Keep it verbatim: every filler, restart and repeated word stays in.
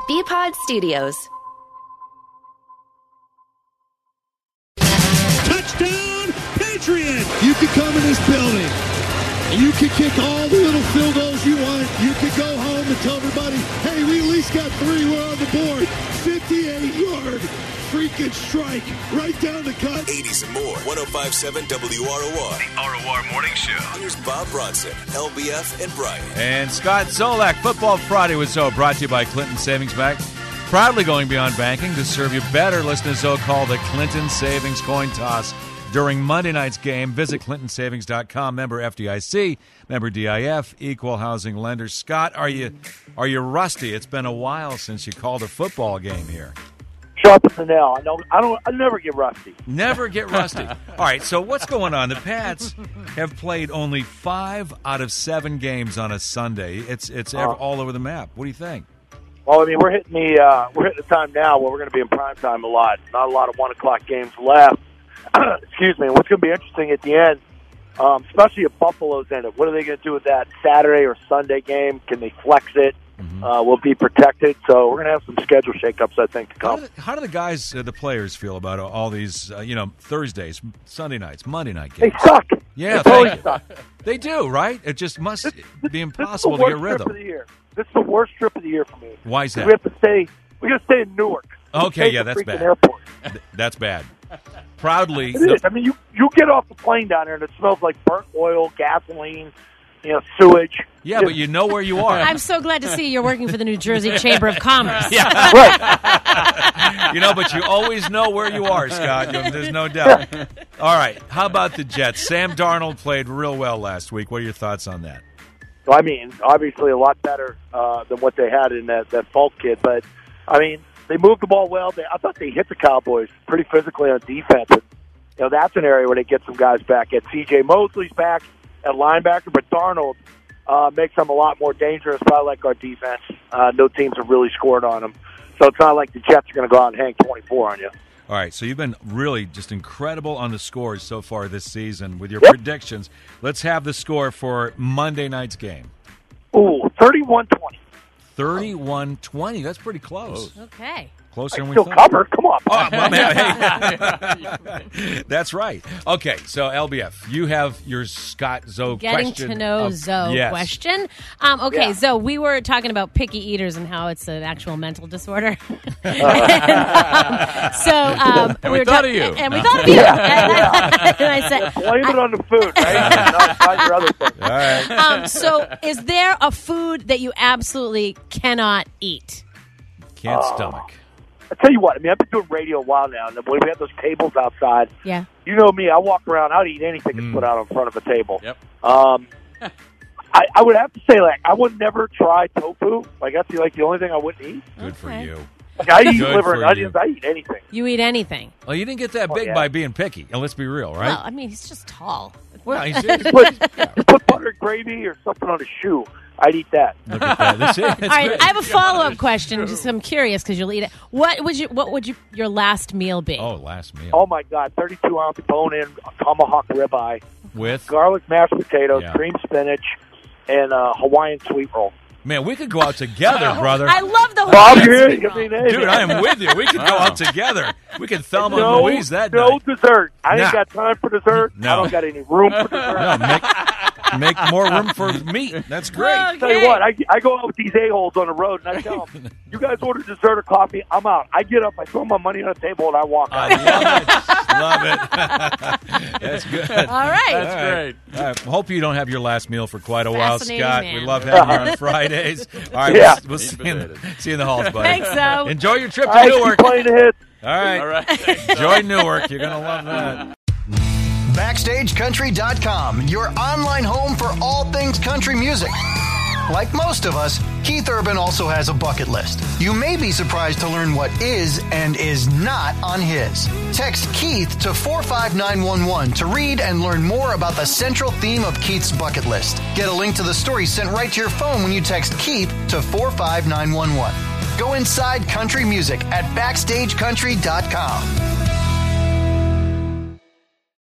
B-Pod Studios. Touchdown, Patriots! You can come in this building, and you can kick all the little field goals you want. You can go home and tell everybody, hey, we at least got three. We're on the board. fifty-eight yard freaking strike right down the cut. eighties and more. one oh five point seven W R O R. The R O R Morning Show. Here's Bob Bronson, L B F, and Brian. And Scott Zolak. Football Friday with Zoe, brought to you by Clinton Savings Bank. Proudly going beyond banking to serve you better. Listen to Zoe call the Clinton Savings Coin Toss during Monday night's game. Visit Clinton Savings dot com. Member F D I C, member D I F, equal housing lender. Scott, are you are you rusty? It's been a while since you called a football game here. Sharp as a nail. I don't. I don't. I never get rusty. Never get rusty. All right. So what's going on? The Pats have played only five out of seven games on a Sunday. It's it's uh, all over the map. What do you think? Well, I mean, we're hitting the uh, we're hitting the time now where we're going to be in prime time a lot. Not a lot of one o'clock games left. Excuse me. What's going to be interesting at the end, um, especially if Buffalo's in it. What are they going to do with that Saturday or Sunday game? Can they flex it? Mm-hmm. Uh, we'll be protected, so we're going to have some schedule shakeups, I think, to come. How do the, how do the guys, uh, the players, feel about all these, uh, you know, Thursdays, Sunday nights, Monday night games? They suck. Yeah, they totally suck. They do, right? It just must this, be impossible this to get rid of them. Of the year. This is the worst trip of the year for me. Why is that? We have to stay. We got to stay in Newark. Okay, yeah, that's bad. Airport. That's bad. Proudly, it is. I mean, you you get off the plane down there and it smells like burnt oil, gasoline, you know, sewage. Yeah, but you know where you are. I'm so glad to see you're working for the New Jersey Chamber of Commerce. Yeah, right. You know, but you always know where you are, Scott. There's no doubt. All right, how about the Jets? Sam Darnold played real well last week. What are your thoughts on that? Well, I mean, obviously a lot better uh, than what they had in that, that Falk kid. But, I mean, they moved the ball well. They, I thought they hit the Cowboys pretty physically on defense. And, you know, that's an area where they get some guys back. At C J Mosley's back at linebacker, but Darnold uh, makes them a lot more dangerous, probably like our defense. Uh, no teams have really scored on them. So it's not like the Jets are going to go out and hang twenty-four on you. All right, so you've been really just incredible on the scores so far this season with your yep. predictions. Let's have the score for Monday night's game. Ooh, thirty-one twenty. thirty-one twenty. That's pretty close. Okay. Closer than we still thought. Cover. Come on. Oh, well, man, hey. That's right. Okay, so L B F, you have your Scott Zoe Getting question. to know of, Zoe yes. question. Um, okay, yeah. Zoe, we were talking about picky eaters and how it's an actual mental disorder. and, um, so um, and we, we were thought ta- of you. And we thought of you. Yeah. And I said, blame it on the food, right? not, not your other thing. All right. Um, so, is there a food that you absolutely cannot eat? Can't Oh. stomach. I tell you what, I mean, I've been doing radio a while now, and when we have those tables outside, Yeah. you know me, I walk around, I'll eat anything that's Mm. put out in front of a table. Yep. Um, I, I would have to say, like, I would never try tofu. Like, that's the, like the only thing I wouldn't eat. Good for Okay. you. Like, I eat Good liver and for onions. you. I eat anything. You eat anything. Well, you didn't get that Oh, big yeah. by being picky. And let's be real, right? Well, I mean, he's just tall. No, he's- You put, you put butter and gravy or something on a shoe. I'd eat that. Look at that. That's it. That's All right, great. I have a follow-up question. Just I'm curious because you'll eat it. What would you? What would you? Your last meal be? Oh, last meal. Oh, my God, thirty-two ounce bone-in tomahawk ribeye, With? garlic mashed potatoes, Yeah. cream spinach, and uh, Hawaiian sweet roll. Man, we could go out together, brother. I love the Bob, Hawaiian here, sweet I roll. mean, hey, Dude, I am with you. We could go out together. We could Thelma no, and Louise that no night. dessert. I Nah. ain't got time for dessert. No. I don't got any room for dessert. No, make, make more room for meat. That's great. Okay. Tell you what, I, I go out with these a-holes on the road, and I tell them, you guys order dessert or coffee, I'm out. I get up, I throw my money on the table, and I walk out. I love it. Love it. That's good. All right. That's All right. great. All right. Hope you don't have your last meal for quite a while, Fascinating Scott. man. We love having you on Fridays. All right, Yeah. we'll, we'll see, you in the, see you in the halls, buddy. Thanks, Zoe. Enjoy your trip to I keep Newark. playing the hits. All right. All right. Enjoy Newark. You're going to love that. Backstage Country dot com, your online home for all things country music. Like most of us, Keith Urban also has a bucket list. You may be surprised to learn what is and is not on his. Text Keith to four five nine one one to read and learn more about the central theme of Keith's bucket list. Get a link to the story sent right to your phone when you text Keith to four five nine one one. Go inside country music at Backstage Country dot com.